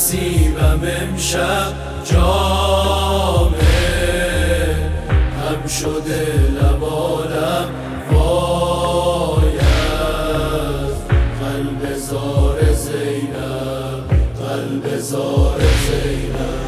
نصیبم امشب جامه، هم شده لبالم وای از قلب زار زینب، قلب زار زینب.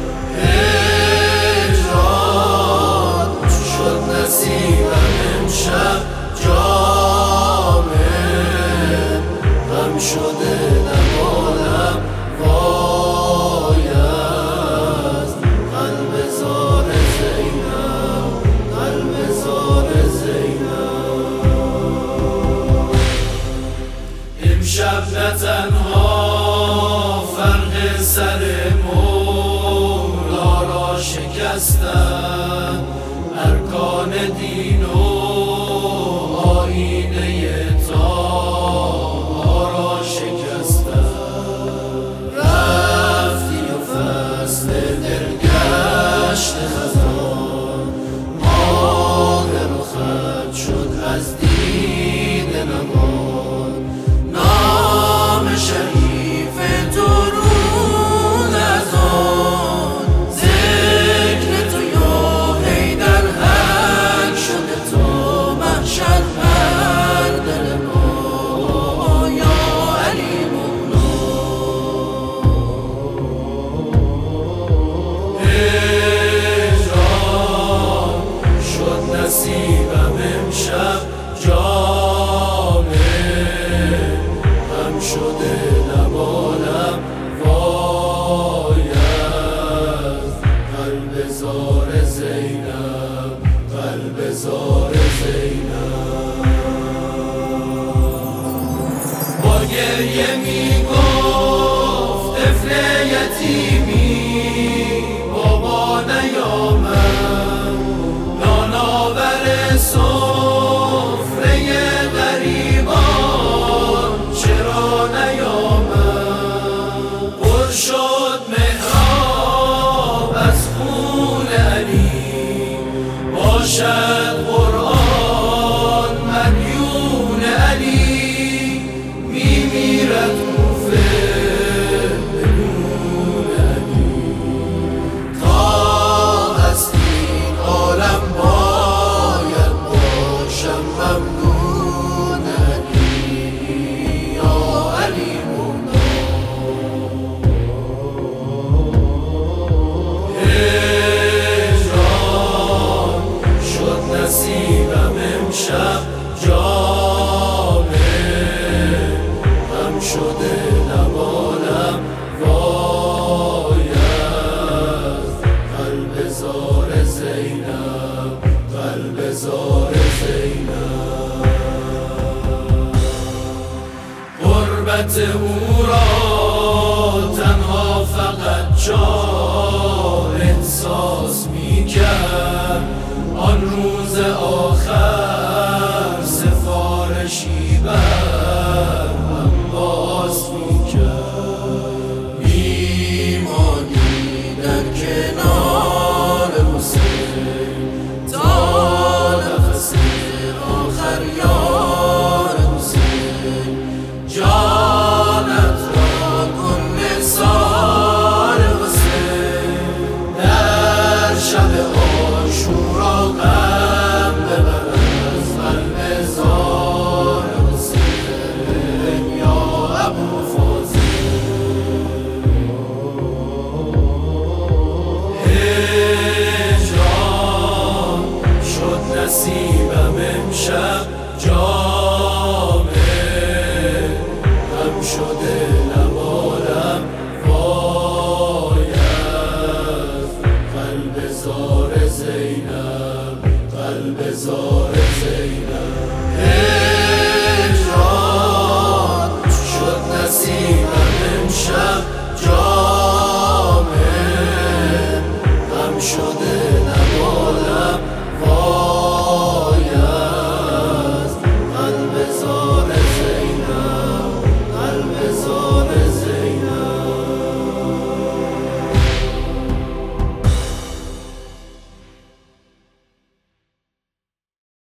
هجران شد نصیبم امشب جامه، هم شده لبالم وای از قلب زار زینب، قلب زار زینب. امشب نه تنها فرق سر مولا را شکستن، ارکان دین و آیینه طاها را شکستن. رفتی و فصل دلگشت خزان، ماه رخت شد از دید نمان. نام شریف تو رون از آن، ذکر تو یا حیدر حق شده تا محشر بر دل ما، یا علی مولا. هجران شد نصیبم امشب جامه، هم شده لبالم وای از قلب زار زینب، قلب زار زینب. با گریه می گفت طفل یتیمی بابا نیامد، نانآور سفره غریبان چرا نیامد. پر شد محراب از خون علی، باشد قرآن مدیون علی. میمیرد کوفه بدون علی، تا هستی عالم باید باشم ممنون علی، یا علی مولا. هجران شد نصیبم امشب جامه، هم شده لبالم وای از قلب زار زینب، قلب زار زینب. غربت او را تنها فقط جان احساس می کرد، آن روز آخر سفارشی بر عباس می کرد. میمانی در کنار حسین تا نفس آخر یار حسین. جانت را کن نثار حسین، در شب عاشورا غم ببر از قلب زار حسین، یا ابو فاضل. هجران شد نصیبم امشب جامه، هم شده لبالم وای از قلب زار زینب، قلب زار زینب. هجران شد نصیبم